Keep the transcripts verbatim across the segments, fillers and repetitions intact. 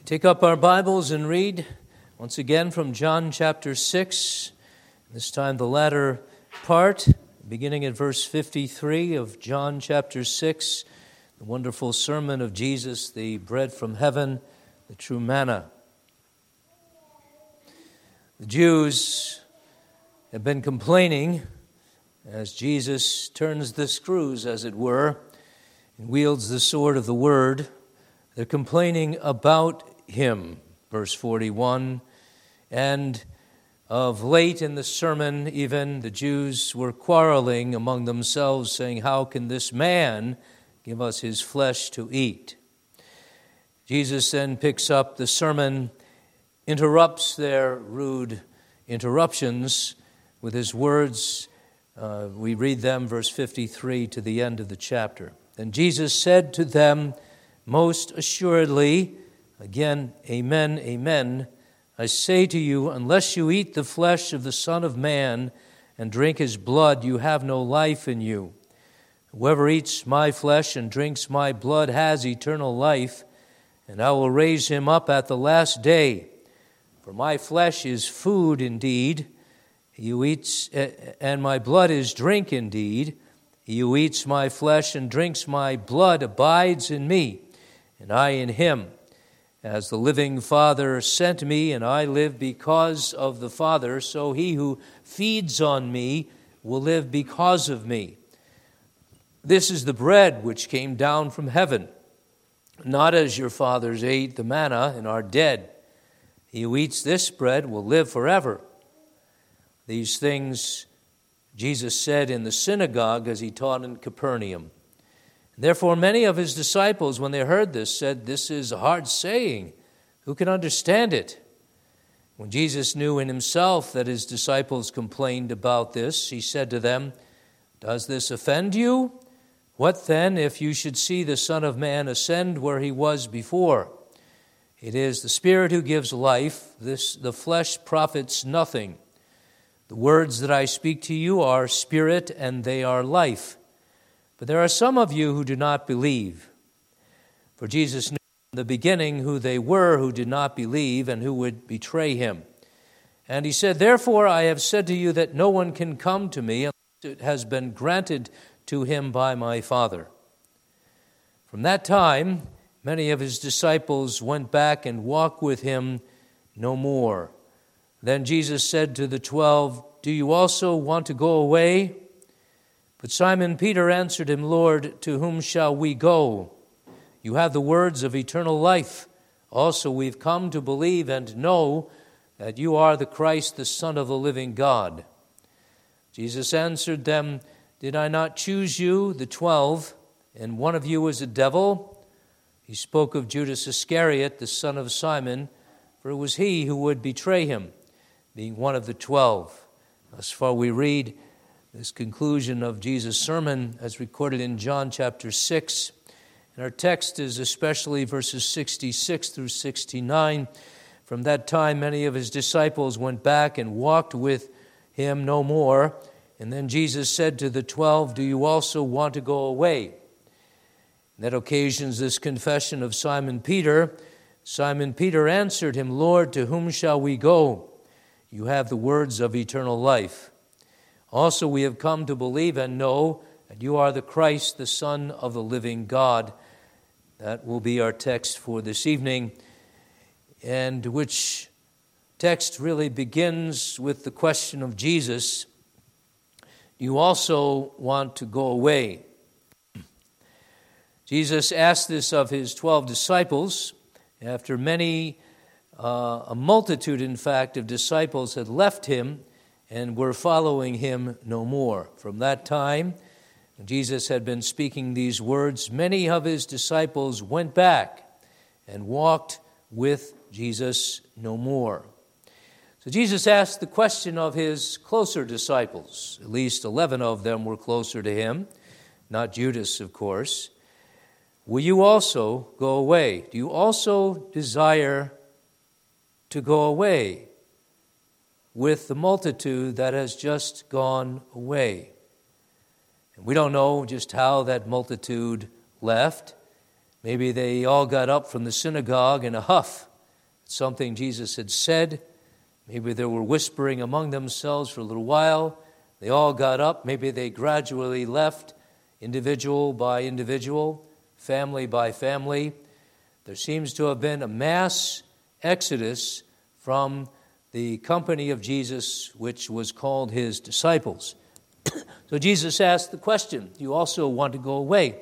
Take up our Bibles and read once again from John chapter six, this time the latter part, beginning at verse fifty-three of John chapter six, the wonderful sermon of Jesus, the bread from heaven, the true manna. The Jews have been complaining as Jesus turns the screws, as it were, and wields the sword of the word. They're complaining about him, verse forty-one, and of late in the sermon even the Jews were quarreling among themselves, saying, how can this man give us his flesh to eat? Jesus then picks up the sermon, interrupts their rude interruptions with his words. Uh, we read them, verse fifty-three, to the end of the chapter. Then Jesus said to them, most assuredly, again, amen, amen, I say to you, unless you eat the flesh of the Son of Man and drink his blood, you have no life in you. Whoever eats my flesh and drinks my blood has eternal life, and I will raise him up at the last day. For my flesh is food indeed, he who eats, and my blood is drink indeed. He who eats my flesh and drinks my blood abides in me, and I in him. As the living Father sent me, and I live because of the Father, so he who feeds on me will live because of me. This is the bread which came down from heaven, not as your fathers ate the manna and are dead. He who eats this bread will live forever. These things Jesus said in the synagogue as he taught in Capernaum. Therefore, many of his disciples, when they heard this, said, this is a hard saying. Who can understand it? When Jesus knew in himself that his disciples complained about this, he said to them, does this offend you? What then if you should see the Son of Man ascend where he was before? It is the Spirit who gives life. This, the flesh profits nothing. The words that I speak to you are spirit and they are life. But there are some of you who do not believe. For Jesus knew from the beginning who they were who did not believe and who would betray him. And he said, therefore I have said to you that no one can come to me unless it has been granted to him by my Father. From that time, many of his disciples went back and walked with him no more. Then Jesus said to the twelve, do you also want to go away? But Simon Peter answered him, Lord, to whom shall we go? You have the words of eternal life. Also we've come to believe and know that you are the Christ, the Son of the living God. Jesus answered them, did I not choose you, the twelve, and one of you is a devil? He spoke of Judas Iscariot, the son of Simon, for it was he who would betray him, being one of the twelve. Thus far we read this conclusion of Jesus' sermon as recorded in John chapter six. And our text is especially verses sixty-six through sixty-nine. From that time, many of his disciples went back and walked with him no more. And then Jesus said to the twelve, do you also want to go away? And that occasions this confession of Simon Peter. Simon Peter answered him, Lord, to whom shall we go? You have the words of eternal life. Also we have come to believe and know that you are the Christ, the Son of the living God. That will be our text for this evening, and which text really begins with the question of Jesus, do you also want to go away? Jesus asked this of his twelve disciples after many, uh, a multitude in fact of disciples had left him and were following him no more. From that time, when Jesus had been speaking these words, many of his disciples went back and walked with Jesus no more. So Jesus asked the question of his closer disciples. At least eleven of them were closer to him, not Judas, of course. Will you also go away? Do you also desire to go away with the multitude that has just gone away? And we don't know just how that multitude left. Maybe they all got up from the synagogue in a huff something Jesus had said. Maybe they were whispering among themselves for a little while. They all got up. Maybe they gradually left, individual by individual, family by family. There seems to have been a mass exodus from the company of Jesus, which was called his disciples. So Jesus asked the question, do you also want to go away?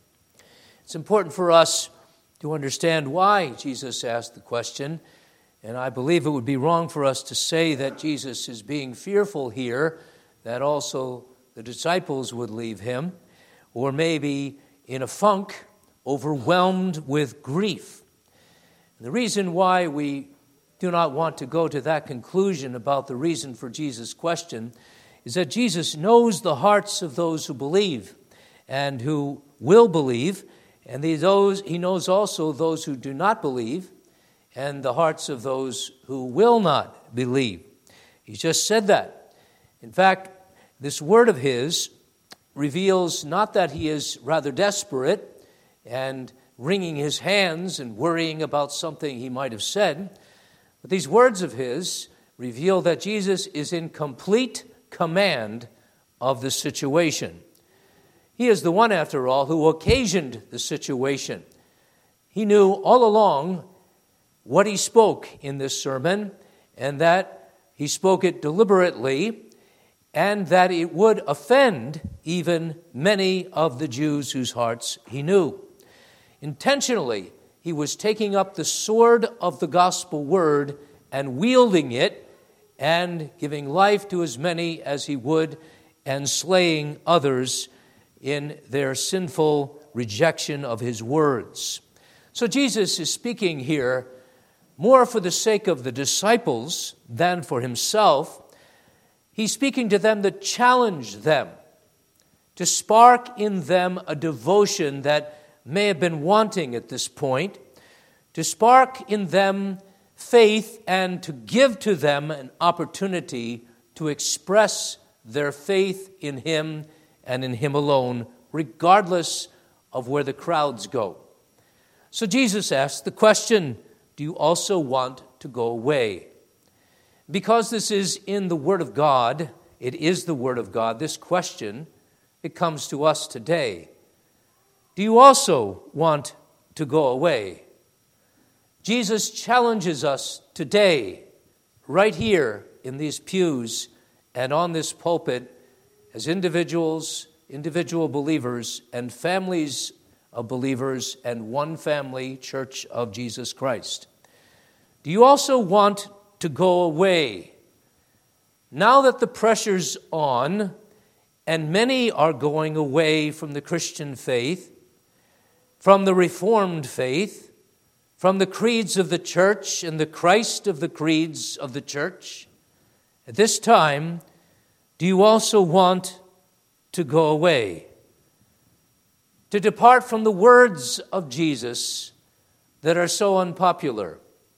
It's important for us to understand why Jesus asked the question, and I believe it would be wrong for us to say that Jesus is being fearful here, that also the disciples would leave him, or maybe in a funk, overwhelmed with grief. And the reason why we do not want to go to that conclusion about the reason for Jesus' question is that Jesus knows the hearts of those who believe and who will believe, and those, he knows also those who do not believe and the hearts of those who will not believe. He just said that. In fact, this word of his reveals not that he is rather desperate and wringing his hands and worrying about something he might have said, but these words of his reveal that Jesus is in complete command of the situation. He is the one, after all, who occasioned the situation. He knew all along what he spoke in this sermon, and that he spoke it deliberately, and that it would offend even many of the Jews whose hearts he knew. Intentionally, he was taking up the sword of the gospel word and wielding it and giving life to as many as he would and slaying others in their sinful rejection of his words. So Jesus is speaking here more for the sake of the disciples than for himself. He's speaking to them to challenge them, to spark in them a devotion that may have been wanting at this point, to spark in them faith and to give to them an opportunity to express their faith in him and in him alone, regardless of where the crowds go. So Jesus asked the question, do you also want to go away? Because this is in the Word of God, it is the Word of God, this question, it comes to us today. Do you also want to go away? Jesus challenges us today, right here in these pews and on this pulpit, as individuals, individual believers, and families of believers, and one family, Church of Jesus Christ. Do you also want to go away? Now that the pressure's on, and many are going away from the Christian faith, from the Reformed faith, from the creeds of the church and the Christ of the creeds of the church, at this time, do you also want to go away? To depart from the words of Jesus that are so unpopular?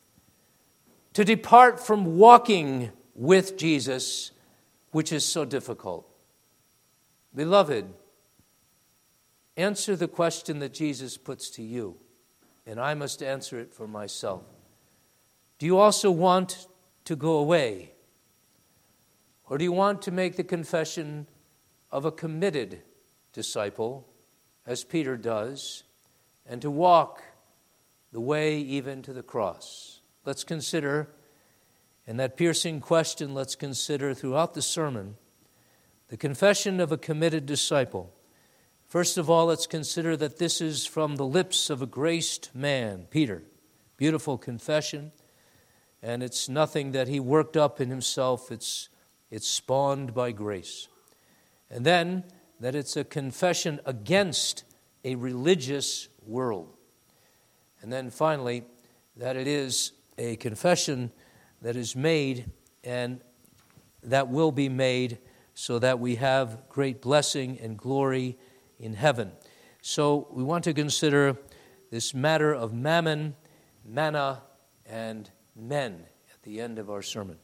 To depart from walking with Jesus, which is so difficult? Beloved, answer the question that Jesus puts to you, and I must answer it for myself. Do you also want to go away? Or do you want to make the confession of a committed disciple, as Peter does, and to walk the way even to the cross? Let's consider, in that piercing question, let's consider throughout the sermon the confession of a committed disciple. First of all, let's consider that this is from the lips of a graced man, Peter. Beautiful confession, and it's nothing that he worked up in himself. It's, it's spawned by grace. And then that it's a confession against a religious world. And then finally, that it is a confession that is made and that will be made so that we have great blessing and glory in heaven. So we want to consider this matter of mammon, manna, and men at the end of our sermon.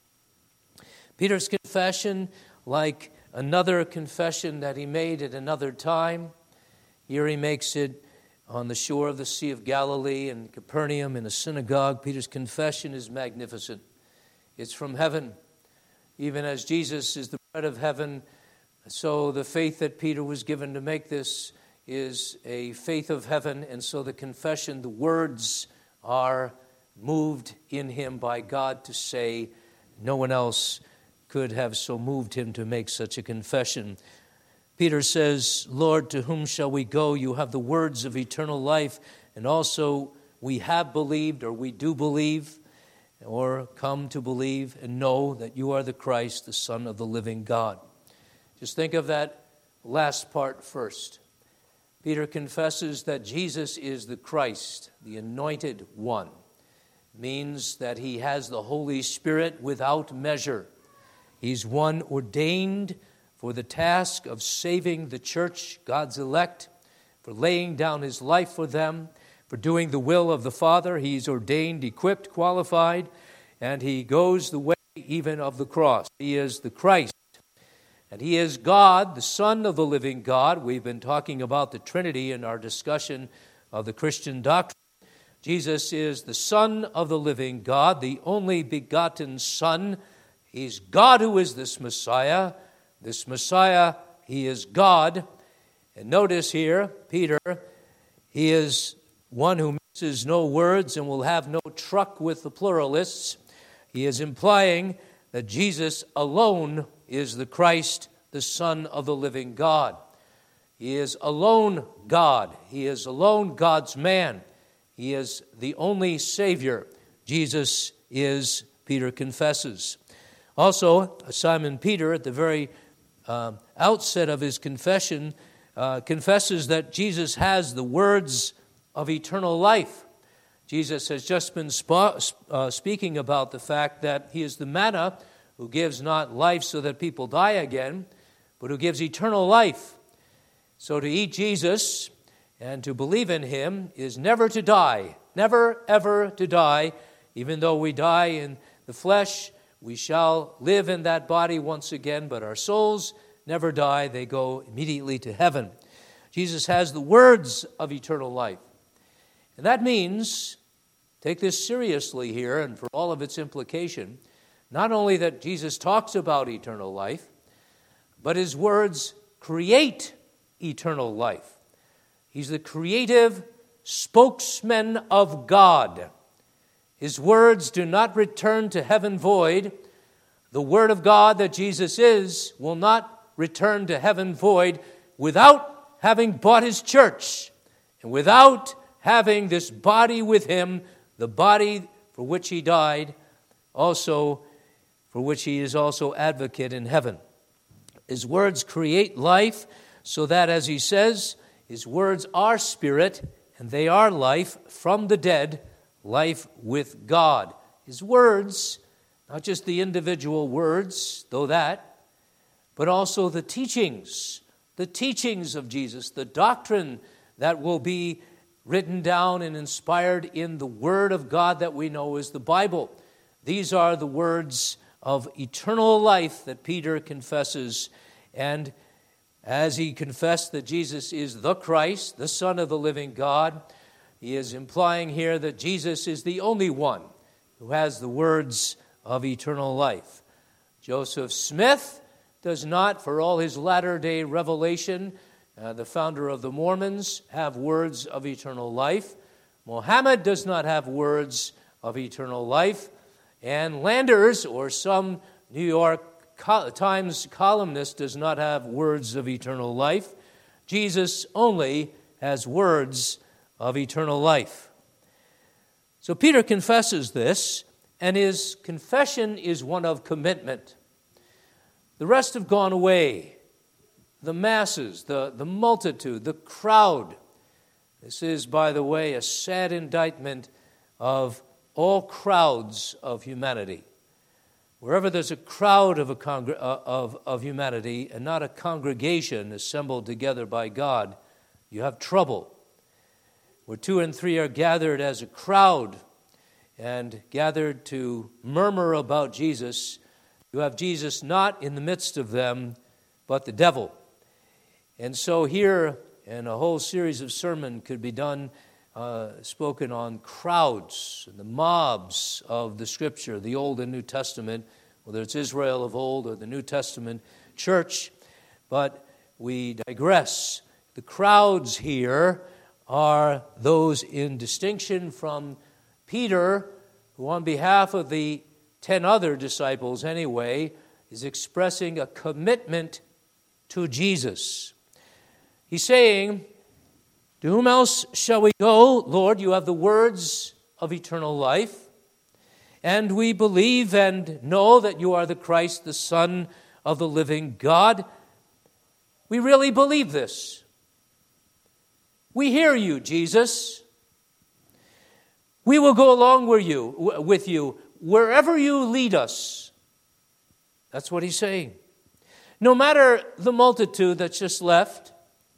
Peter's confession, like another confession that he made at another time, here he makes it on the shore of the Sea of Galilee in Capernaum in a synagogue. Peter's confession is magnificent. It's from heaven. Even as Jesus is the bread of heaven, so the faith that Peter was given to make this is a faith of heaven, and so the confession, the words are moved in him by God to say. No one else could have so moved him to make such a confession. Peter says, Lord, to whom shall we go? You have the words of eternal life, and also we have believed, or we do believe, or come to believe and know that you are the Christ, the Son of the living God. Just think of that last part first. Peter confesses that Jesus is the Christ, the anointed one. Means that he has the Holy Spirit without measure. He's one ordained for the task of saving the church, God's elect, for laying down his life for them, for doing the will of the Father. He's ordained, equipped, qualified, and he goes the way even of the cross. He is the Christ. And he is God, the Son of the living God. We've been talking about the Trinity in our discussion of the Christian doctrine. Jesus is the Son of the living God, the only begotten Son. He's God who is this Messiah. This Messiah, he is God. And notice here, Peter, he is one who mixes no words and will have no truck with the pluralists. He is implying that Jesus alone is the Christ, the Son of the living God. He is alone God. He is alone God's man. He is the only Savior. Jesus is, Peter confesses. Also, Simon Peter, at the very uh, outset of his confession, uh, confesses that Jesus has the words of eternal life. Jesus has just been sp- uh, speaking about the fact that he is the manna who gives not life so that people die again, but who gives eternal life. So to eat Jesus and to believe in him is never to die, never, ever to die. Even though we die in the flesh, we shall live in that body once again, but our souls never die. They go immediately to heaven. Jesus has the words of eternal life. And that means, take this seriously here and for all of its implication, not only that Jesus talks about eternal life, but his words create eternal life. He's the creative spokesman of God. His words do not return to heaven void. The word of God that Jesus is will not return to heaven void without having bought his church and without having this body with him, the body for which he died, also for which he is also advocate in heaven. His words create life so that, as he says, his words are spirit and they are life from the dead, life with God. His words, not just the individual words, though that, but also the teachings, the teachings of Jesus, the doctrine that will be written down and inspired in the Word of God that we know is the Bible. These are the words of eternal life that Peter confesses. And as he confessed that Jesus is the Christ, the Son of the living God, he is implying here that Jesus is the only one who has the words of eternal life. Joseph Smith does not, for all his latter-day revelation, uh, the founder of the Mormons, have words of eternal life. Mohammed does not have words of eternal life. And Landers, or some New York Times columnist, does not have words of eternal life. Jesus only has words of eternal life. So Peter confesses this, and his confession is one of commitment. The rest have gone away. The masses, the, the multitude, the crowd. This is, by the way, a sad indictment of all crowds of humanity. Wherever there's a crowd of, a congr- of, of humanity and not a congregation assembled together by God, you have trouble. Where two and three are gathered as a crowd and gathered to murmur about Jesus, you have Jesus not in the midst of them, but the devil. And so here, And a whole series of sermon could be done, uh, spoken on crowds and the mobs of the Scripture, the Old and New Testament, whether it's Israel of old or the New Testament church. But we digress. The crowds here are those in distinction from Peter, who on behalf of the ten other disciples anyway, is expressing a commitment to Jesus. He's saying, to whom else shall we go? Lord, you have the words of eternal life, and we believe and know that you are the Christ, the Son of the living God. We really believe this. We hear you, Jesus. We will go along with you, with you wherever you lead us. That's what he's saying. No matter the multitude that's just left,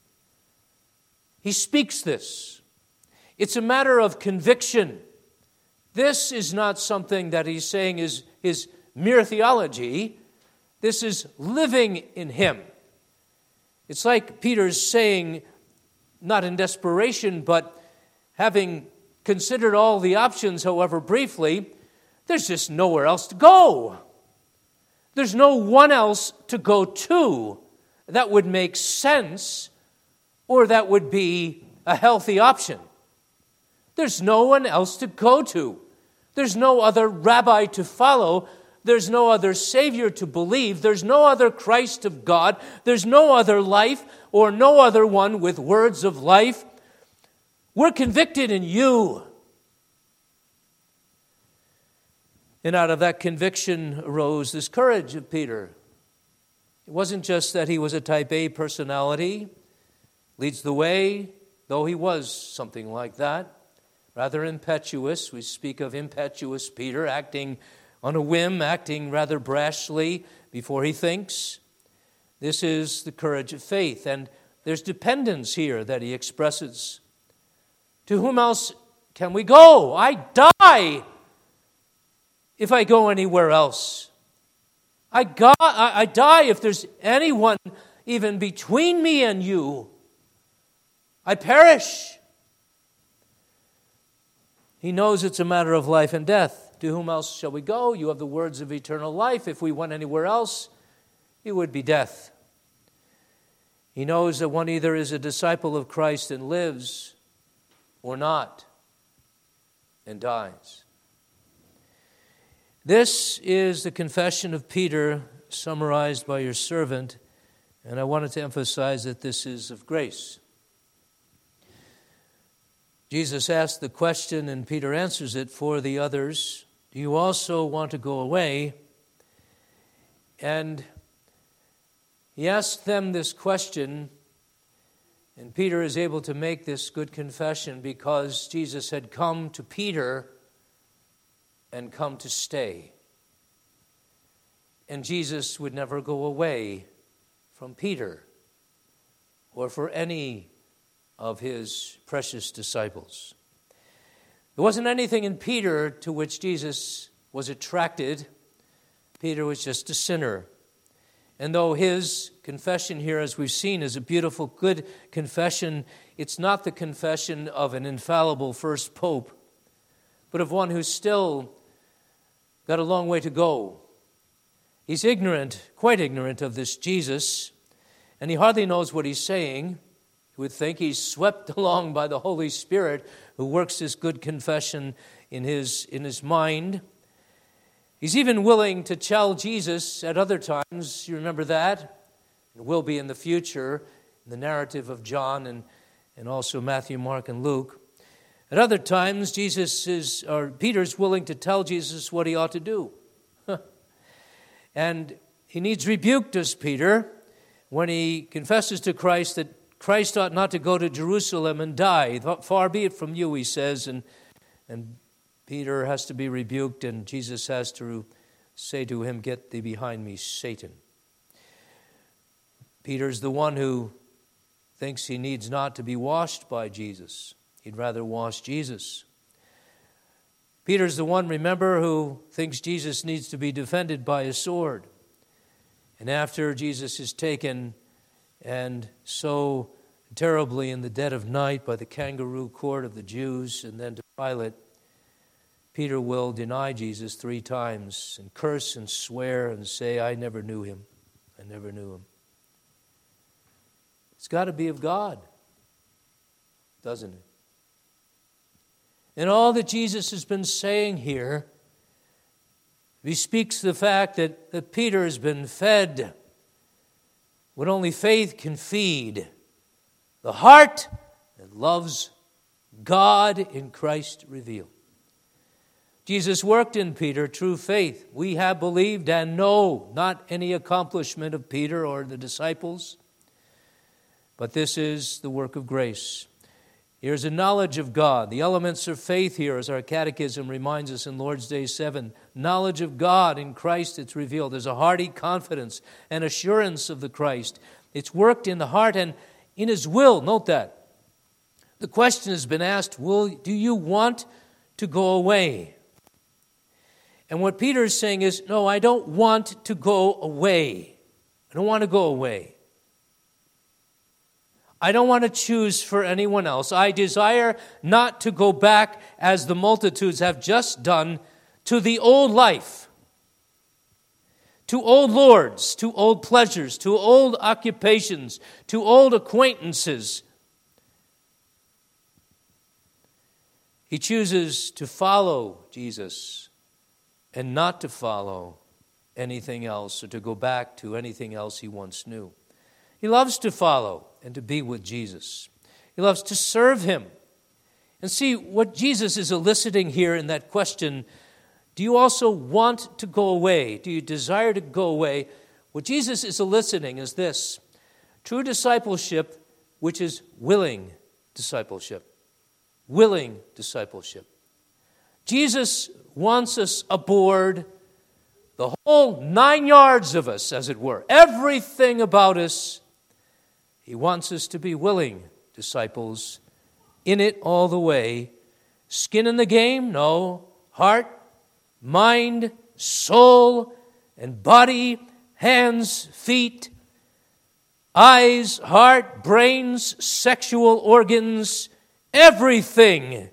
he speaks this. It's a matter of conviction. This is not something that he's saying is, is mere theology. This is living in him. It's like Peter's saying, not in desperation, but having considered all the options, however briefly, there's just nowhere else to go. There's no one else to go to that would make sense or that would be a healthy option. There's no one else to go to. There's no other rabbi to follow. There's no other Savior to believe. There's no other Christ of God. There's no other life or no other one with words of life. We're convicted in you. And out of that conviction arose this courage of Peter. It wasn't just that he was a type A personality, leads the way, though he was something like that, rather impetuous. We speak of impetuous Peter, acting on a whim, acting rather brashly before he thinks. This is the courage of faith, and there's dependence here that he expresses. To whom else can we go? I die if I go anywhere else. I, go, I, I die if there's anyone even between me and you. I perish. He knows it's a matter of life and death. To whom else shall we go? You have the words of eternal life. If we went anywhere else, it would be death. He knows that one either is a disciple of Christ and lives or not and dies. This is the confession of Peter summarized by your servant, and I wanted to emphasize that this is of grace. Jesus asked the question, and Peter answers it for the others. Do you also want to go away? And he asked them this question, and Peter is able to make this good confession because Jesus had come to Peter and come to stay. And Jesus would never go away from Peter or for any of his precious disciples. There wasn't anything in Peter to which Jesus was attracted. Peter was just a sinner. And though his confession here, as we've seen, is a beautiful, good confession, it's not the confession of an infallible first pope, but of one who's still got a long way to go. He's ignorant, quite ignorant of this Jesus, and he hardly knows what he's saying. You would think he's swept along by the Holy Spirit who works this good confession in his, in his mind. He's even willing to tell Jesus at other times, you remember that? It will be in the future, in the narrative of John and, and also Matthew, Mark, and Luke. At other times, Jesus is, or Peter's willing to tell Jesus what he ought to do. And he needs rebuked, does Peter, when he confesses to Christ that Christ ought not to go to Jerusalem and die. Far be it from you, he says, and, and Peter has to be rebuked, and Jesus has to say to him, get thee behind me, Satan. Peter's the one who thinks he needs not to be washed by Jesus. He'd rather wash Jesus. Peter's the one, remember, who thinks Jesus needs to be defended by a sword. And after Jesus is taken and so terribly in the dead of night by the kangaroo court of the Jews, and then to Pilate, Peter will deny Jesus three times and curse and swear and say, I never knew him. I never knew him. It's got to be of God, doesn't it? And all that Jesus has been saying here, he speaks the fact that, that Peter has been fed what only faith can feed. The heart that loves God in Christ revealed. Jesus worked in Peter true faith. We have believed and know, not any accomplishment of Peter or the disciples, but this is the work of grace. Here's a knowledge of God. The elements of faith here, as our catechism reminds us in Lord's Day seven, knowledge of God in Christ it's revealed. There's a hearty confidence and assurance of the Christ. It's worked in the heart and in His will. Note that. The question has been asked, will, do you want to go away? And what Peter is saying is, no, I don't want to go away. I don't want to go away. I don't want to choose for anyone else. I desire not to go back, as the multitudes have just done, to the old life, to old lords, to old pleasures, to old occupations, to old acquaintances. He chooses to follow Jesus and not to follow anything else or to go back to anything else he once knew. He loves to follow and to be with Jesus. He loves to serve him. And see, what Jesus is eliciting here in that question, do you also want to go away? Do you desire to go away? What Jesus is eliciting is this: true discipleship, which is willing discipleship. Willing discipleship. Jesus wants us aboard, the whole nine yards of us, as it were. Everything about us. He wants us to be willing disciples, in it all the way. Skin in the game? No. Heart, mind, soul, and body, hands, feet, eyes, heart, brains, sexual organs, everything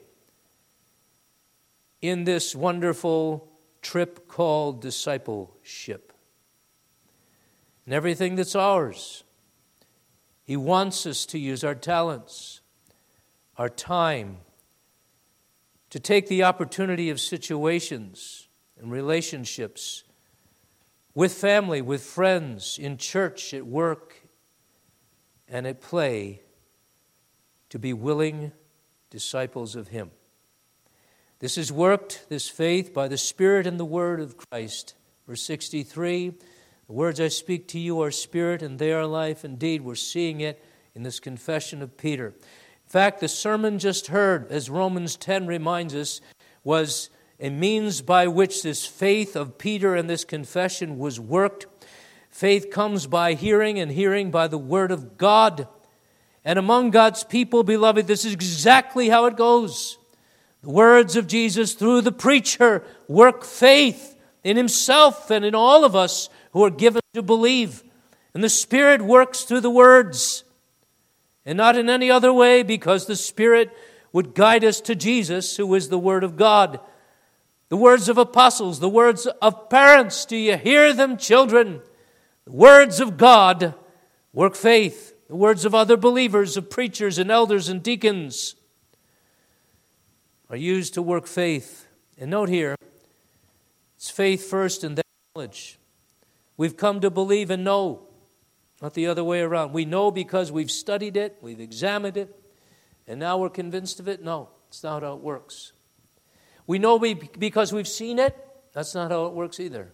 in this wonderful trip called discipleship. And everything that's ours. He wants us to use our talents, our time, to take the opportunity of situations and relationships with family, with friends, in church, at work, and at play, to be willing disciples of Him. This is worked, this faith, by the Spirit and the Word of Christ. Verse sixty-three, the words I speak to you are spirit and they are life. Indeed, we're seeing it in this confession of Peter. In fact, the sermon just heard, as Romans ten reminds us, was a means by which this faith of Peter and this confession was worked. Faith comes by hearing, and hearing by the Word of God. And among God's people, beloved, this is exactly how it goes. The words of Jesus through the preacher work faith in himself and in all of us who are given to believe. And the Spirit works through the words, and not in any other way, because the Spirit would guide us to Jesus, who is the Word of God. The words of apostles, the words of parents, do you hear them, children? The words of God work faith. The words of other believers, of preachers and elders and deacons, are used to work faith. And note here, it's faith first and then knowledge. We've come to believe and know, not the other way around. We know because we've studied it, we've examined it, and now we're convinced of it. No, it's not how it works. We know we, because we've seen it. That's not how it works either.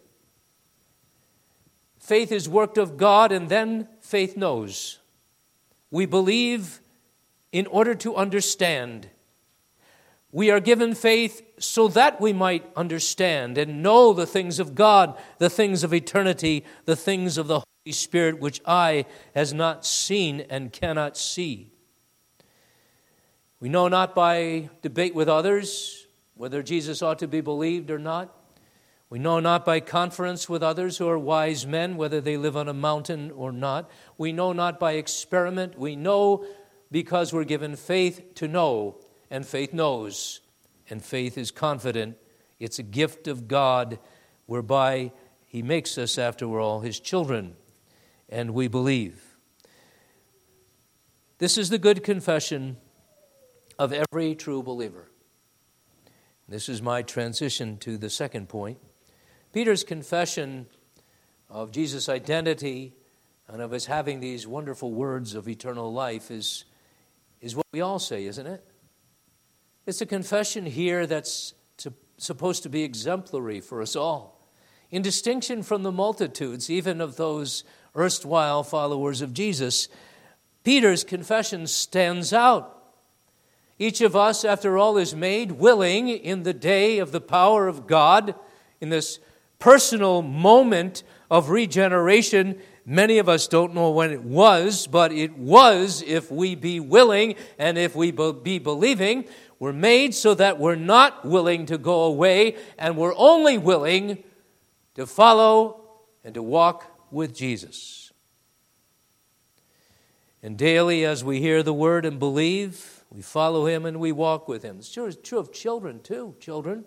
Faith is worked of God, and then faith knows. We believe in order to understand. We are given faith so that we might understand and know the things of God, the things of eternity, the things of the Holy Spirit, which eye has not seen and cannot see. We know not by debate with others whether Jesus ought to be believed or not. We know not by conference with others who are wise men whether they live on a mountain or not. We know not by experiment. We know because we're given faith to know, and faith knows, and faith is confident. It's a gift of God whereby he makes us, after all, his children, and we believe. This is the good confession of every true believer. This is my transition to the second point. Peter's confession of Jesus' identity and of his having these wonderful words of eternal life is, is what we all say, isn't it? It's a confession here that's to, supposed to be exemplary for us all. In distinction from the multitudes, even of those erstwhile followers of Jesus, Peter's confession stands out. Each of us, after all, is made willing in the day of the power of God, in this personal moment of regeneration. Many of us don't know when it was, but it was if we be willing and if we be believing. We're made so that we're not willing to go away, and we're only willing to follow and to walk with Jesus. And daily, as we hear the word and believe, we follow him and we walk with him. It's true, it's true of children too, children.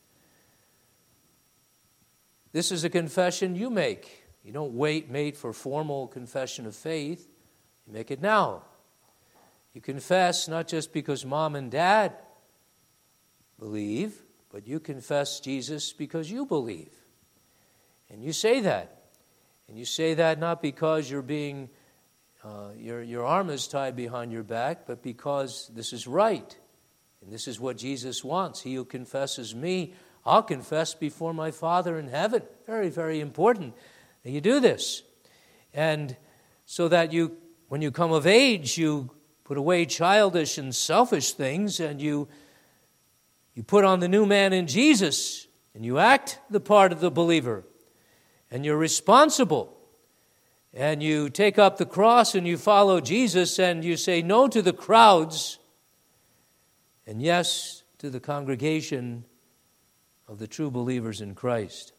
This is a confession you make. You don't wait, mate, for formal confession of faith. You make it now. You confess not just because mom and dad believe, but you confess Jesus because you believe. And you say that. And you say that not because you're being, uh, your, your arm is tied behind your back, but because this is right. And this is what Jesus wants. He who confesses me, I'll confess before my Father in heaven. Very, very important that you do this. And so that you, when you come of age, you put away childish and selfish things, and you, you put on the new man in Jesus, and you act the part of the believer. And you're responsible. And you take up the cross and you follow Jesus, and you say no to the crowds and yes to the congregation of the true believers in Christ.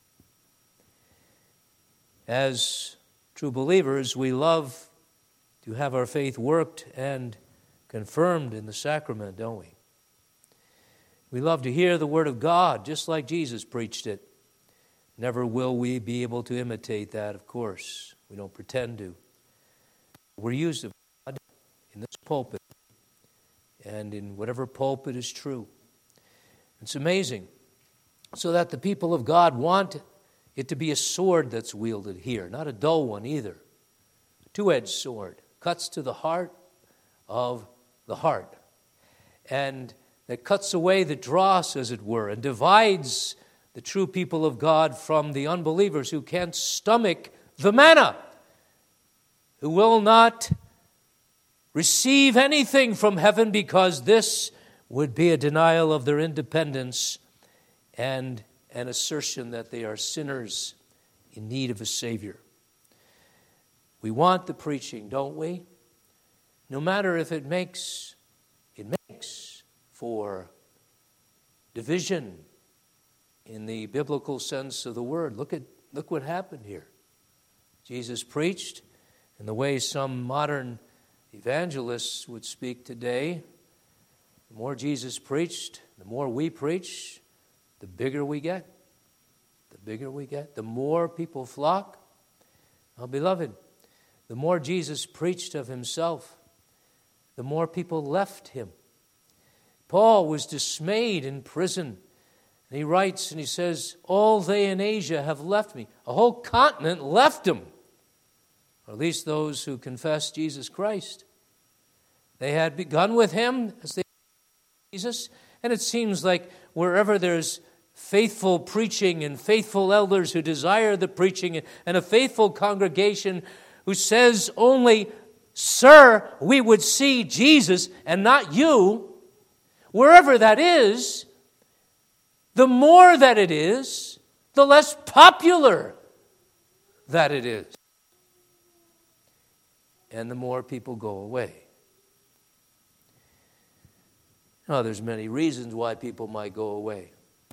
As true believers, we love to have our faith worked and confirmed in the sacrament, don't we? We love to hear the word of God just like Jesus preached it. Never will we be able to imitate that, of course. We don't pretend to. We're used of God in this pulpit and in whatever pulpit is true. It's amazing. So that the people of God want it to be a sword that's wielded here, not a dull one either. A two-edged sword, cuts to the heart of the heart, and that cuts away the dross, as it were, and divides the true people of God from the unbelievers who can't stomach the manna, who will not receive anything from heaven because this would be a denial of their independence and an assertion that they are sinners in need of a Savior. We want the preaching, don't we? No matter if it makes, it makes for division in the biblical sense of the word. Look at look what happened here. Jesus preached in the way some modern evangelists would speak today. The more Jesus preached, the more we preach, the bigger we get. The bigger we get, the more people flock. Oh, beloved, the more Jesus preached of himself, the more people left him. Paul was dismayed in prison. And he writes and he says, all they in Asia have left me. A whole continent left him. Or at least those who confessed Jesus Christ. They had begun with him as they Jesus. And it seems like wherever there's faithful preaching and faithful elders who desire the preaching and a faithful congregation who says only, sir, we would see Jesus and not you, wherever that is, the more that it is, the less popular that it is. And the more people go away. Now, there's many reasons why people might go away.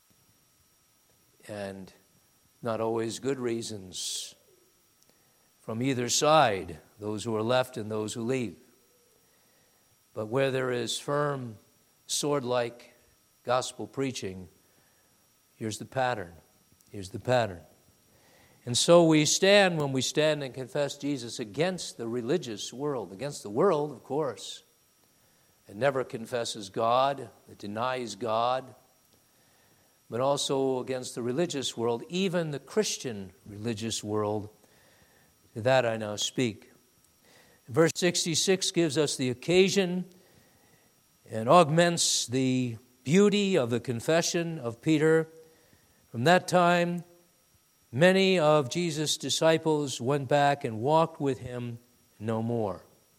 And not always good reasons from either side, those who are left and those who leave. But where there is firm, sword-like gospel preaching, here's the pattern. Here's the pattern. And so we stand when we stand and confess Jesus against the religious world, against the world, of course. It never confesses God, it denies God, but also against the religious world, even the Christian religious world. To that I now speak. Verse sixty-six gives us the occasion and augments the beauty of the confession of Peter. From that time, many of Jesus' disciples went back and walked with him no more.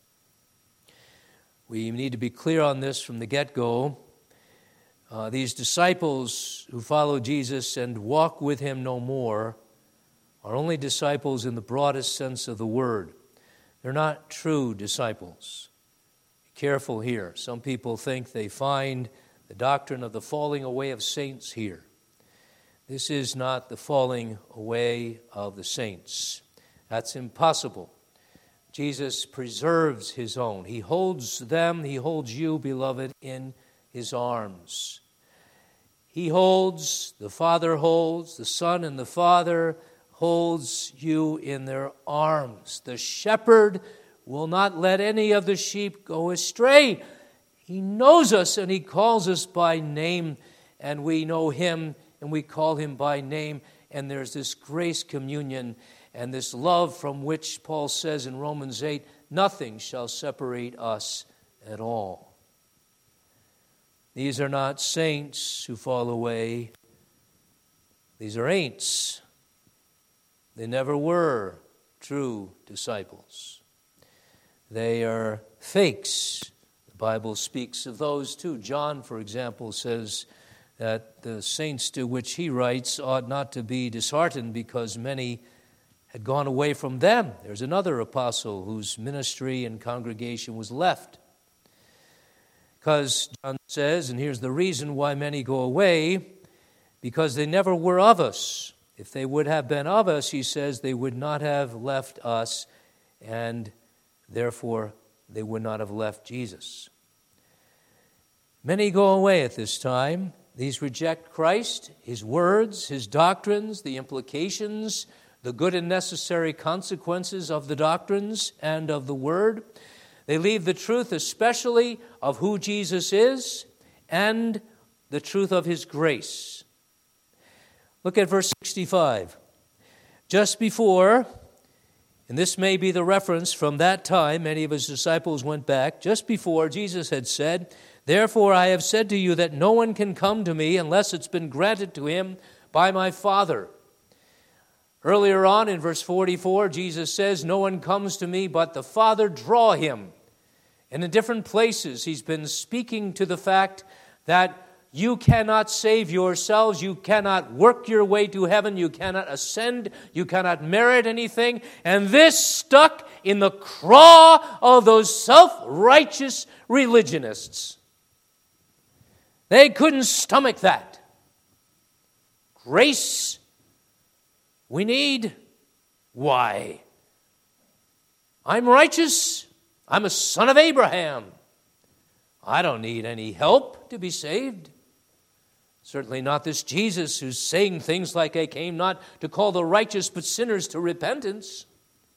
We need to be clear on this from the get-go. Uh, these disciples who follow Jesus and walk with him no more are only disciples in the broadest sense of the word. They're not true disciples. Be careful here. Some people think they find the doctrine of the falling away of saints here. This is not the falling away of the saints. That's impossible. Jesus preserves his own. He holds them, he holds you, beloved, in his arms. He holds, the Father holds, the Son and the Father holds you in their arms. The shepherd will not let any of the sheep go astray. He knows us and he calls us by name, and we know him and we call him by name, and there's this grace communion and this love from which Paul says in Romans eight, nothing shall separate us at all. These are not saints who fall away. These are ain'ts. They never were true disciples. They are fakes. The Bible speaks of those too. John, for example, says that the saints to which he writes ought not to be disheartened because many had gone away from them. There's another apostle whose ministry and congregation was left. Because John says, and here's the reason why many go away, because they never were of us. If they would have been of us, he says, they would not have left us, and therefore they would not have left Jesus. Many go away at this time. These reject Christ, his words, his doctrines, the implications, the good and necessary consequences of the doctrines and of the word. They leave the truth especially of who Jesus is and the truth of his grace. Look at verse sixty-five. Just before, and this may be the reference from that time, many of his disciples went back, just before Jesus had said, therefore I have said to you that no one can come to me unless it's been granted to him by my Father. Earlier on in verse forty-four, Jesus says, no one comes to me but the Father draw him. And in different places, he's been speaking to the fact that you cannot save yourselves, you cannot work your way to heaven, you cannot ascend, you cannot merit anything. And this stuck in the craw of those self-righteous religionists. They couldn't stomach that. Grace we need. Why? I'm righteous. I'm a son of Abraham. I don't need any help to be saved. Certainly not this Jesus who's saying things like, I came not to call the righteous but sinners to repentance.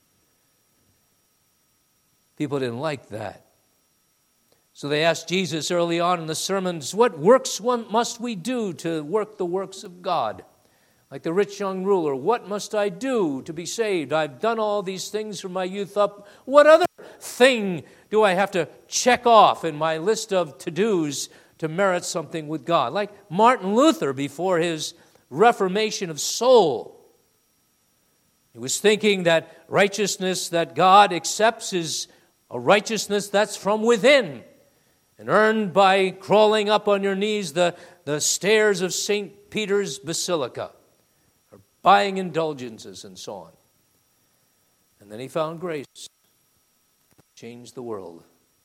People didn't like that. So they asked Jesus early on in the sermons, what works must we do to work the works of God? Like the rich young ruler, what must I do to be saved? I've done all these things from my youth up. What other thing do I have to check off in my list of to-dos to merit something with God? Like Martin Luther before his reformation of soul. He was thinking that righteousness that God accepts is a righteousness that's from within and earned by crawling up on your knees the, the stairs of Saint Peter's Basilica, or buying indulgences and so on. And then he found grace, changed the world,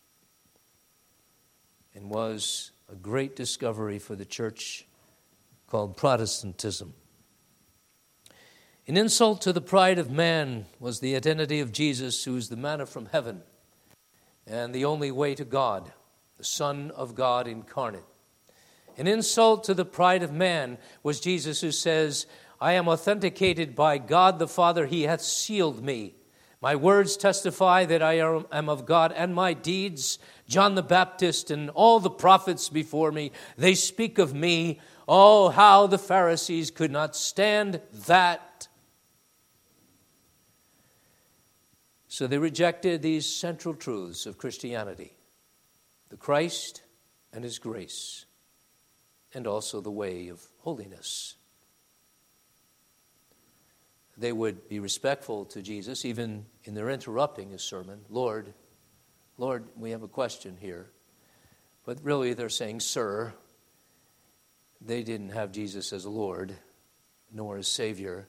and was a great discovery for the church called Protestantism. An insult to the pride of man was the identity of Jesus, who is the manna from heaven and the only way to God. the Son of God incarnate. An insult to the pride of man was Jesus who says, I am authenticated by God the Father, he hath sealed me. My words testify that I am of God, and my deeds, John the Baptist and all the prophets before me, they speak of me. Oh, how the Pharisees could not stand that. So they rejected these central truths of Christianity, the Christ and his grace, and also the way of holiness. They would be respectful to Jesus, even in their interrupting his sermon. Lord, Lord, we have a question here. But really they're saying, Sir. They didn't have Jesus as Lord, nor as Savior.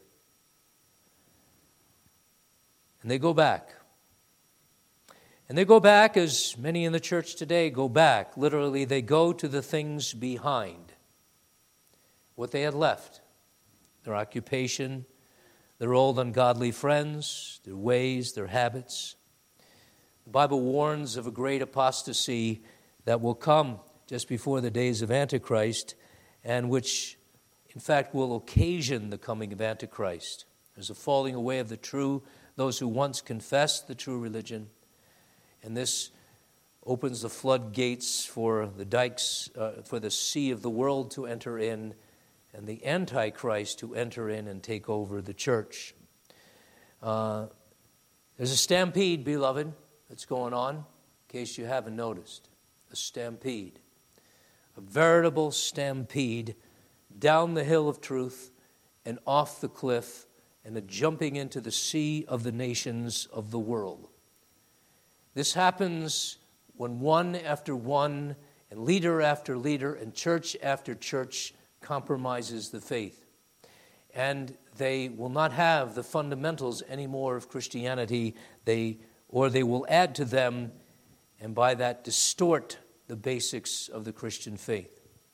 And they go back. And they go back, as many in the church today go back. Literally, they go to the things behind what they had left. Their occupation, their old ungodly friends, their ways, their habits. The Bible warns of a great apostasy that will come just before the days of Antichrist, and which, in fact, will occasion the coming of Antichrist. There's a falling away of the true, those who once confessed the true religion, and this opens the floodgates for the dikes, uh, for the sea of the world to enter in, and the Antichrist to enter in and take over the church. Uh, there's a stampede, beloved, that's going on, in case you haven't noticed. A stampede. A veritable stampede down the hill of truth and off the cliff and a jumping into the sea of the nations of the world. This happens when one after one and leader after leader and church after church compromises the faith. And they will not have the fundamentals anymore of Christianity, they or they will add to them and by that distort the basics of the Christian faith.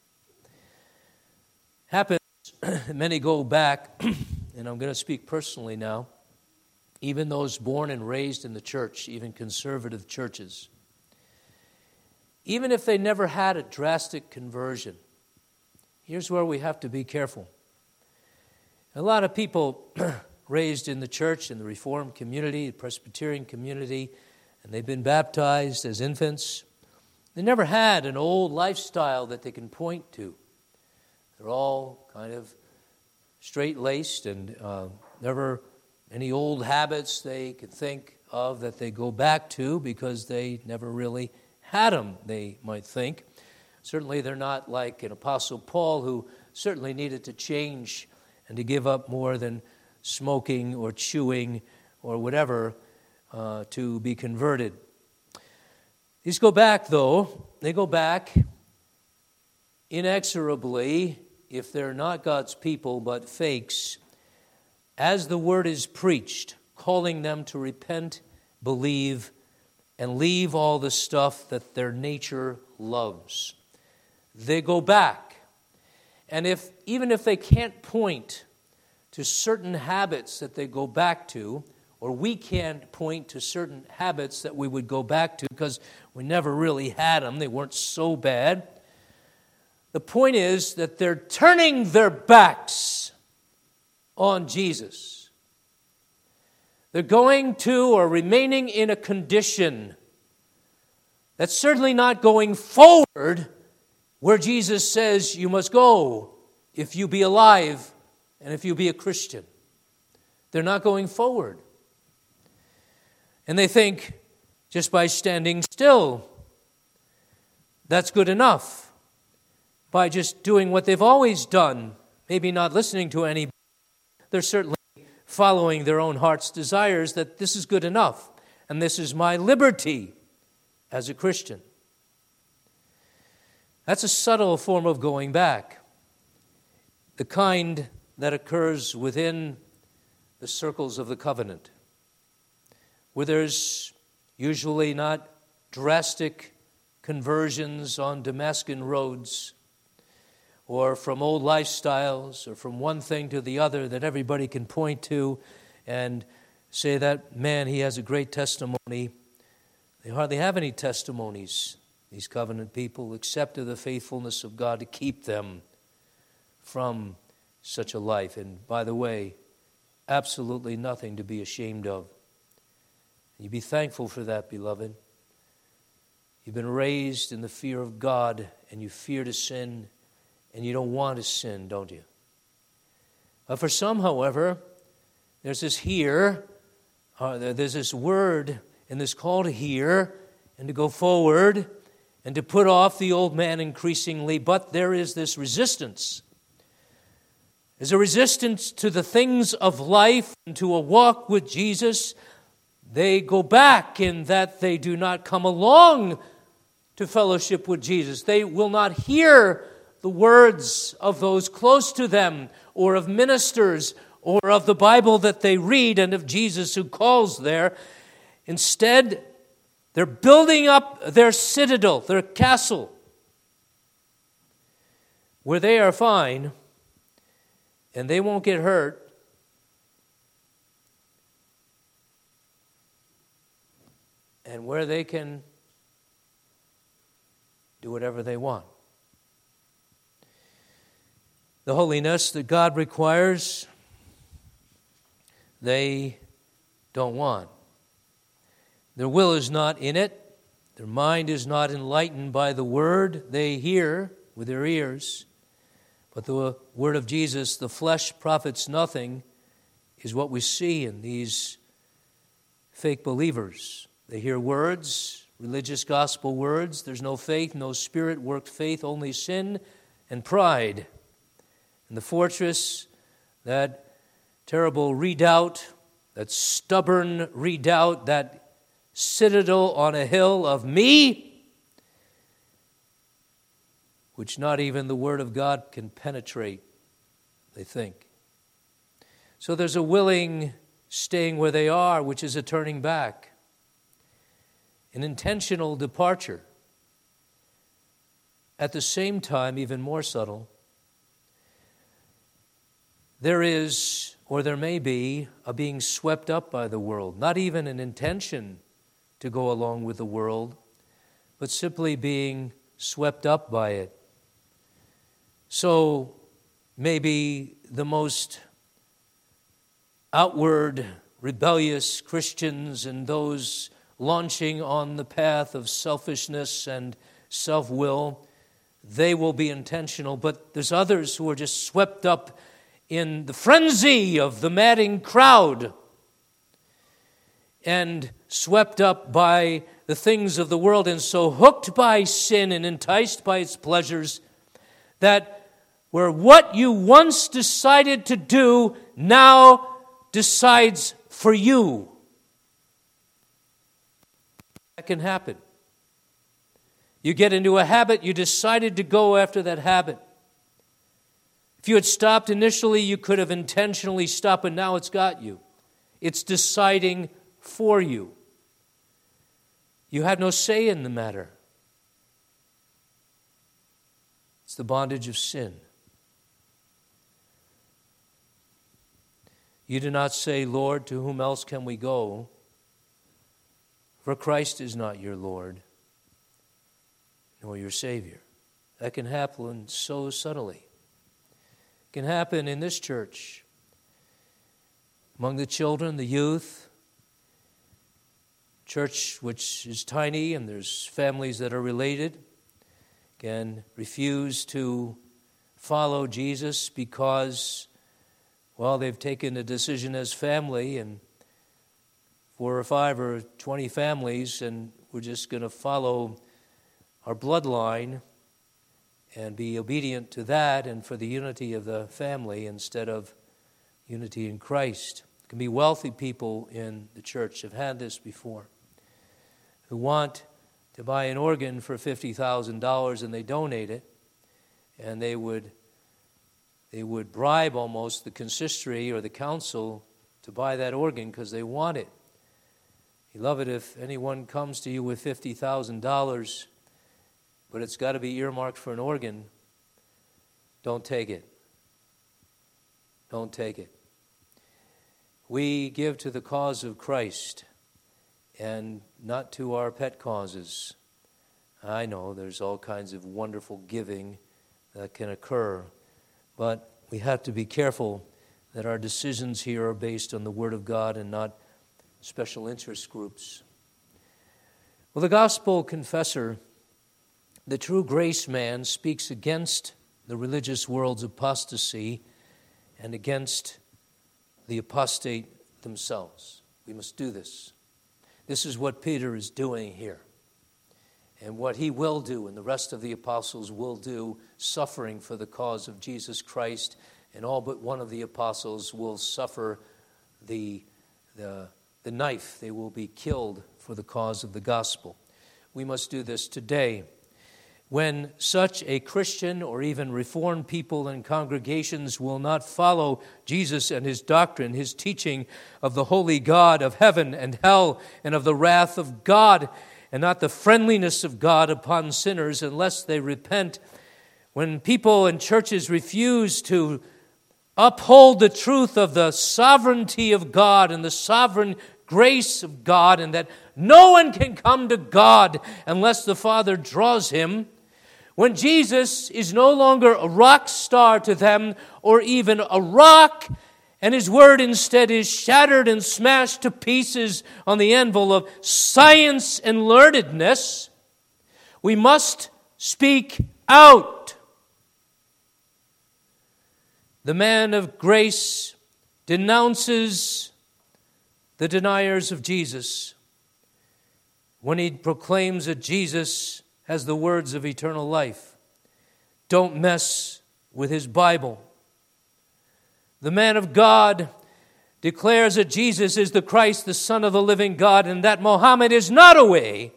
Happens, many go back, and I'm going to speak personally now, even those born and raised in the church, even conservative churches, even if they never had a drastic conversion, here's where we have to be careful. A lot of people raised in the church, in the Reformed community, the Presbyterian community, and they've been baptized as infants. They never had an old lifestyle that they can point to. They're all kind of straight-laced and uh, never any old habits they can think of that they go back to because they never really had them, they might think. Certainly they're not like an Apostle Paul, who certainly needed to change and to give up more than smoking or chewing or whatever uh, to be converted. These go back, though. They go back inexorably, if they're not God's people but fakes, as the word is preached, calling them to repent, believe, and leave all the stuff that their nature loves. They go back. And if even if they can't point to certain habits that they go back to, or we can't point to certain habits that we would go back to because we never really had them, they weren't so bad. The point is that they're turning their backs on Jesus. They're going to or remaining in a condition that's certainly not going forward where Jesus says you must go if you be alive and if you be a Christian. They're not going forward. And they think just by standing still, that's good enough. By just doing what they've always done, maybe not listening to anybody, they're certainly following their own heart's desires, that this is good enough, and this is my liberty as a Christian. That's a subtle form of going back, the kind that occurs within the circles of the covenant, where there's usually not drastic conversions on Damascus roads, or from old lifestyles, or from one thing to the other that everybody can point to and say that, man, he has a great testimony. They hardly have any testimonies these covenant people, except of the faithfulness of God to keep them from such a life. And by the way, absolutely nothing to be ashamed of. You be thankful for that, beloved. You've been raised in the fear of God, and you fear to sin, and you don't want to sin, don't you? But for some, however, there's this hear, uh, there's this word and this call to hear and to go forward and to put off the old man increasingly, but there is this resistance. There's a resistance to the things of life and to a walk with Jesus. They go back in that they do not come along to fellowship with Jesus. They will not hear the words of those close to them or of ministers or of the Bible that they read and of Jesus who calls there. Instead, they're building up their citadel, their castle, where they are fine and they won't get hurt. And where they can do whatever they want. The holiness that God requires, they don't want. Their will is not in it. Their mind is not enlightened by the word. They hear with their ears. But the word of Jesus, the flesh profits nothing, is what we see in these fake believers. They hear words, religious gospel words. There's no faith, no spirit-worked faith, only sin and pride. And the fortress, that terrible redoubt, that stubborn redoubt, that citadel on a hill of me, which not even the Word of God can penetrate, they think. So there's a willing staying where they are, which is a turning back. An intentional departure. At the same time, even more subtle, there is, or there may be, a being swept up by the world. Not even an intention to go along with the world, but simply being swept up by it. So maybe the most outward rebellious Christians and those launching on the path of selfishness and self-will, they will be intentional. But there's others who are just swept up in the frenzy of the madding crowd and swept up by the things of the world and so hooked by sin and enticed by its pleasures that where what you once decided to do now decides for you. That can happen. You get into a habit, you decided to go after that habit. If you had stopped initially, you could have intentionally stopped, but now it's got you. It's deciding for you. You had no say in the matter. It's the bondage of sin. You do not say, Lord, to whom else can we go? For Christ is not your Lord, nor your Savior. That can happen so subtly. It can happen in this church, among the children, the youth, church which is tiny and there's families that are related, can refuse to follow Jesus because, well, they've taken a decision as family and four or five or twenty families, and we're just going to follow our bloodline and be obedient to that and for the unity of the family instead of unity in Christ. There can be wealthy people in the church, have had this before, who want to buy an organ for fifty thousand dollars and they donate it, and they would they would bribe almost the consistory or the council to buy that organ because they want it. Beloved, if anyone comes to you with fifty thousand dollars, but it's got to be earmarked for an organ, don't take it. Don't take it. We give to the cause of Christ and not to our pet causes. I know there's all kinds of wonderful giving that can occur, but we have to be careful that our decisions here are based on the Word of God and not special interest groups. Well, the gospel confessor, the true grace man, speaks against the religious world's apostasy and against the apostate themselves. We must do this. This is what Peter is doing here. And what he will do, and the rest of the apostles will do, suffering for the cause of Jesus Christ, and all but one of the apostles will suffer the, the, the knife. They will be killed for the cause of the gospel. We must do this today. When such a Christian or even Reformed people and congregations will not follow Jesus and his doctrine, his teaching of the holy God, of heaven and hell, and of the wrath of God, and not the friendliness of God upon sinners unless they repent, when people and churches refuse to uphold the truth of the sovereignty of God and the sovereign grace of God, and that no one can come to God unless the Father draws him, when Jesus is no longer a rock star to them or even a rock, and his word instead is shattered and smashed to pieces on the anvil of science and learnedness, we must speak out. The man of grace denounces the deniers of Jesus when he proclaims that Jesus has the words of eternal life. Don't mess with his Bible. The man of God declares that Jesus is the Christ, the Son of the living God, and that Muhammad is not a way,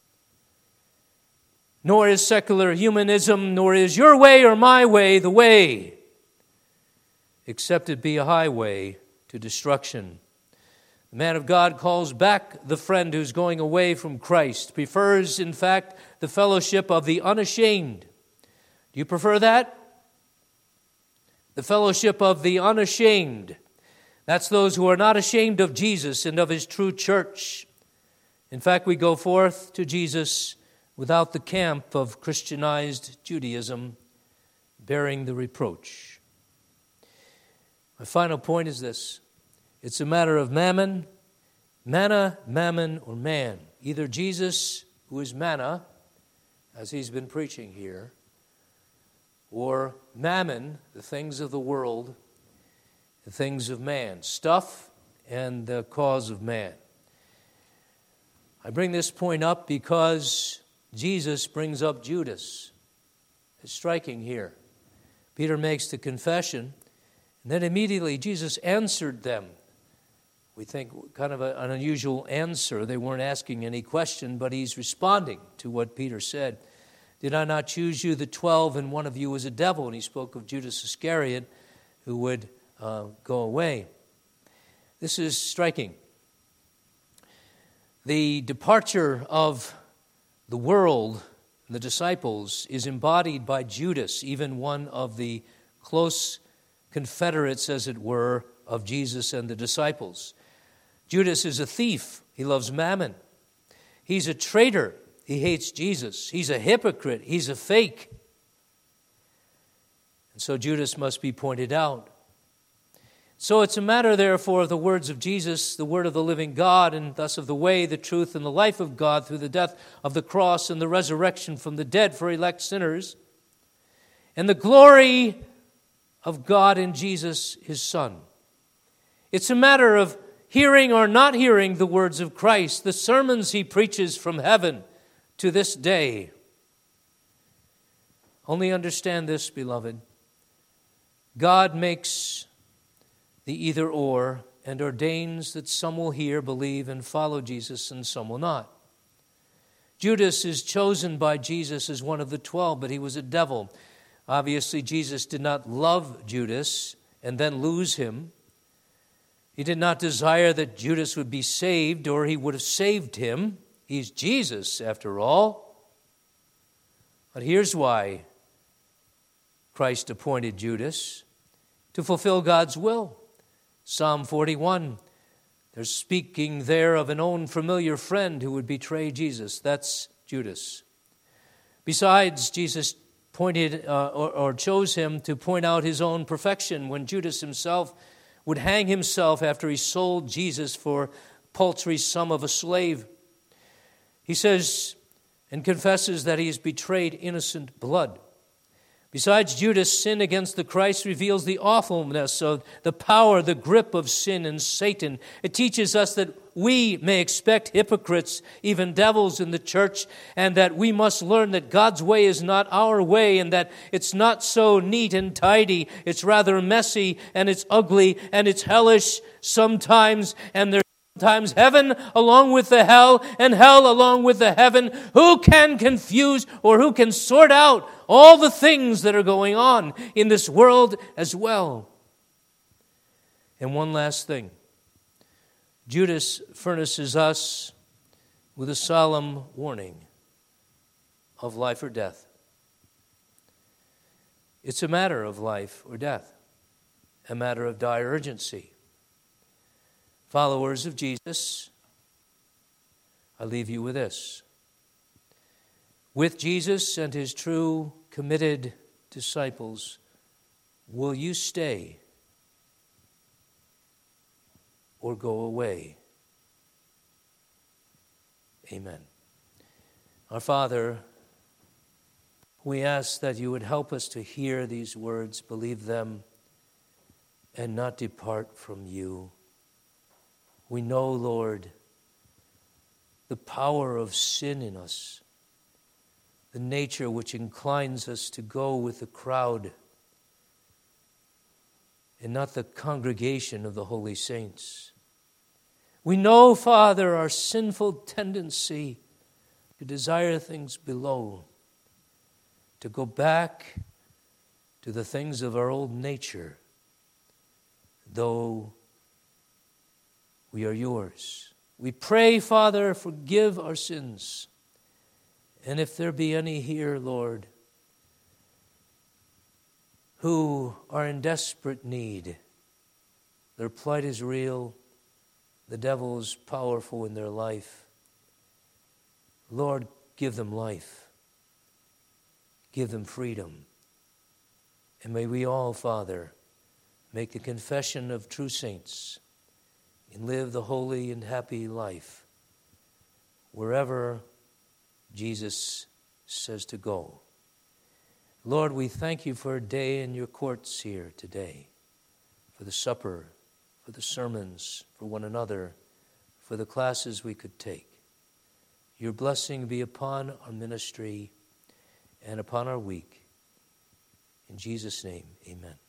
nor is secular humanism, nor is your way or my way the way, except it be a highway to destruction. The man of God calls back the friend who's going away from Christ, prefers, in fact, the fellowship of the unashamed. Do you prefer that? The fellowship of the unashamed. That's those who are not ashamed of Jesus and of his true church. In fact, we go forth to Jesus without the camp of Christianized Judaism, bearing the reproach. My final point is this. It's a matter of mammon, manna, mammon, or man. Either Jesus, who is manna, as he's been preaching here, or mammon, the things of the world, the things of man, stuff and the cause of man. I bring this point up because Jesus brings up Judas. It's striking here. Peter makes the confession, and then immediately Jesus answered them. We think kind of a, an unusual answer. They weren't asking any question, but he's responding to what Peter said. Did I not choose you, the twelve, and one of you was a devil? And he spoke of Judas Iscariot, who would uh, go away. This is striking. The departure of the world, the disciples, is embodied by Judas, even one of the close confederates, as it were, of Jesus and the disciples. Judas is a thief. He loves mammon. He's a traitor. He hates Jesus. He's a hypocrite. He's a fake. And so Judas must be pointed out. So it's a matter, therefore, of the words of Jesus, the word of the living God, and thus of the way, the truth, and the life of God through the death of the cross and the resurrection from the dead for elect sinners, and the glory of God in Jesus, his Son. It's a matter of hearing or not hearing the words of Christ, the sermons he preaches from heaven to this day. Only understand this, beloved. God makes the either or and ordains that some will hear, believe, and follow Jesus, and some will not. Judas is chosen by Jesus as one of the twelve, but he was a devil. Obviously, Jesus did not love Judas and then lose him. He did not desire that Judas would be saved, or he would have saved him. He's Jesus, after all. But here's why Christ appointed Judas: to fulfill God's will. Psalm forty-one, they're speaking there of an own familiar friend who would betray Jesus. That's Judas. Besides, Jesus pointed uh, or, or chose him to point out his own perfection when Judas himself would hang himself after he sold Jesus for paltry sum of a slave. He says and confesses that he has betrayed innocent blood. Besides, Judas' sin against the Christ reveals the awfulness of the power, the grip of sin and Satan. It teaches us that we may expect hypocrites, even devils in the church, and that we must learn that God's way is not our way, and that it's not so neat and tidy. It's rather messy, and it's ugly, and it's hellish sometimes, and there's sometimes heaven along with the hell, and hell along with the heaven. Who can confuse or who can sort out all the things that are going on in this world as well? And one last thing. Judas furnishes us with a solemn warning of life or death. It's a matter of life or death, a matter of dire urgency. Followers of Jesus, I leave you with this. With Jesus and his true, committed disciples, will you stay or go away? Amen. Our Father, we ask that you would help us to hear these words, believe them, and not depart from you. We know, Lord, the power of sin in us, the nature which inclines us to go with the crowd and not the congregation of the holy saints. We know, Father, our sinful tendency to desire things below, to go back to the things of our old nature, though we are yours. We pray, Father, forgive our sins. And if there be any here, Lord, who are in desperate need, their plight is real, the devil is powerful in their life. Lord, give them life. Give them freedom. And may we all, Father, make the confession of true saints and live the holy and happy life wherever Jesus says to go. Lord, we thank you for a day in your courts here today, for the supper, for the sermons, for one another, for the classes we could take. Your blessing be upon our ministry and upon our week. In Jesus' name, amen.